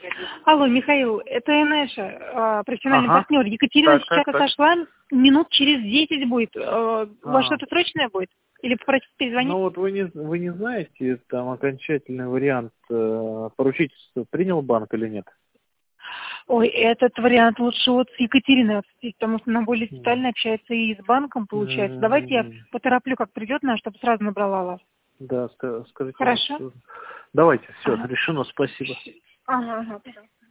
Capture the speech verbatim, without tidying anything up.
Алло, Михаил, это Энеша, профессиональный Ага. партнер. Екатерина Так, сейчас так, так. отошла, минут через десять будет. Э, У вас А. что-то срочное будет? Или попросить перезвонить? Ну вот вы не, вы не знаете, там окончательный вариант э, поручительства принял банк или нет? Ой, этот вариант лучше вот с Екатериной обсудить, потому что она более М. детально общается и с банком, получается. Давайте я М. потороплю, как придет она, чтобы сразу набрала вас. Да, ска- скажите. Хорошо? Вот, давайте, все, Ага. решено, спасибо. Ага, ага, пожалуйста.